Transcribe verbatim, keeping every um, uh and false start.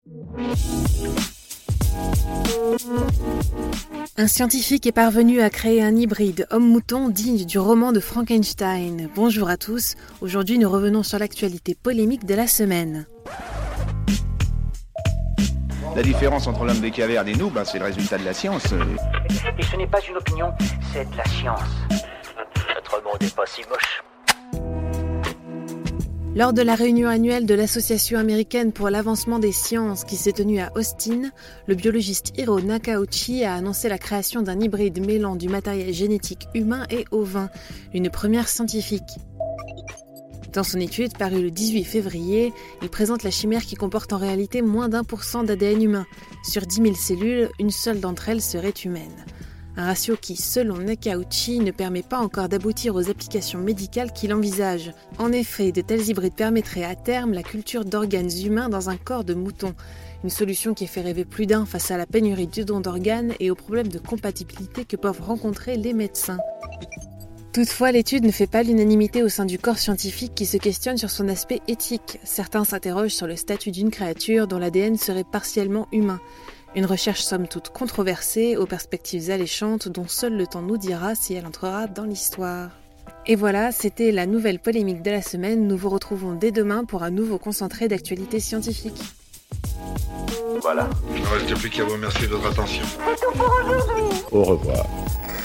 Un scientifique est parvenu à créer un hybride homme-mouton digne du roman de Frankenstein. Bonjour à tous, aujourd'hui nous revenons sur l'actualité polémique de la semaine. La différence entre l'homme des cavernes et nous, ben, c'est le résultat de la science. Et ce n'est pas une opinion, c'est de la science. Notre monde n'est pas si moche. Lors de la réunion annuelle de l'Association américaine pour l'avancement des sciences qui s'est tenue à Austin, le biologiste Hiro Nakauchi a annoncé la création d'un hybride mêlant du matériel génétique humain et ovin, une première scientifique. Dans son étude parue le dix-huit février, il présente la chimère qui comporte en réalité moins d'un pour cent d'A D N humain. Sur dix mille cellules, une seule d'entre elles serait humaine. Un ratio qui, selon Nakauchi, ne permet pas encore d'aboutir aux applications médicales qu'il envisage. En effet, de tels hybrides permettraient à terme la culture d'organes humains dans un corps de mouton. Une solution qui fait rêver plus d'un face à la pénurie du don d'organes et aux problèmes de compatibilité que peuvent rencontrer les médecins. Toutefois, l'étude ne fait pas l'unanimité au sein du corps scientifique qui se questionne sur son aspect éthique. Certains s'interrogent sur le statut d'une créature dont l'A D N serait partiellement humain. Une recherche somme toute controversée, aux perspectives alléchantes, dont seul le temps nous dira si elle entrera dans l'histoire. Et voilà, c'était la nouvelle polémique de la semaine. Nous vous retrouvons dès demain pour un nouveau concentré d'actualité scientifique. Voilà. Il ne reste plus qu'à vous remercier de votre attention. C'est tout pour aujourd'hui. Au revoir.